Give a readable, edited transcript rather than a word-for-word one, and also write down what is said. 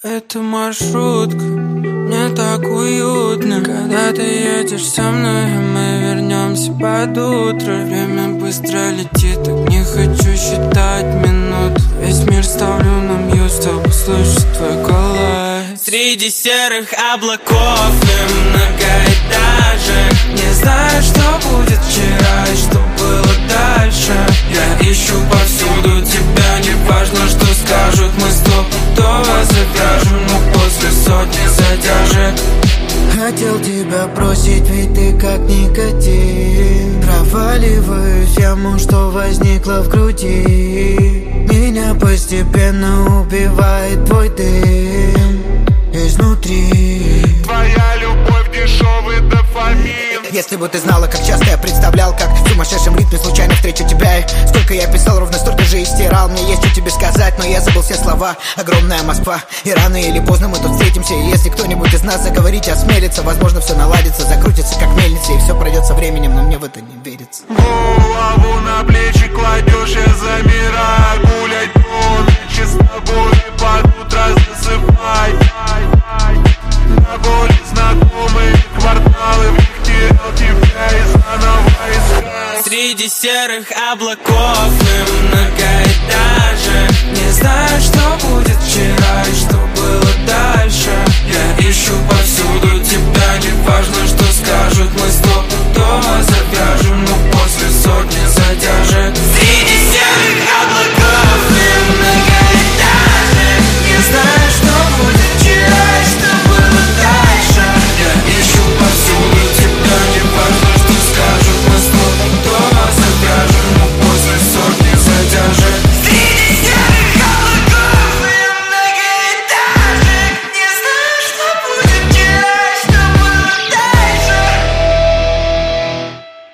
Это маршрутка, мне так уютно, когда ты едешь со мной, и мы вернемся под утро. Время быстро летит, так не хочу считать минут. Весь мир ставлю на мьют, чтобы слышать твой голос. Среди серых облаков и многоэтажек, не знаю, что будет вчера и что было дальше. Я ищу повсюду тебя, не важно, что скажут. Мы стопудово завяжем, но после сотни задержек. Хотел тебя бросить, ведь ты как никотин. Проваливаюсь в яму, что возникла в груди. Меня постепенно убивает твой дым изнутри. Твоя любовь дешевый дофамин. Если бы ты знала, как часто я представлял, как в сумасшедшем ритме случайно встречу тебя. И сколько я писал, ровно столько же и стирал. Мне есть что тебе сказать, но я забыл все слова. Огромная Москва, и рано или поздно мы тут встретимся. И если кто-нибудь из нас заговорить осмелится, возможно, все наладится, закрутится как мельница, и все пройдет со временем, но мне в это не верится. Голову на плечи кладешь, я замираю. Гулять по ночи с тобой, под утро засыпай. На более знакомые кварталы, в них терял тебя и заново искать. Среди серых облаков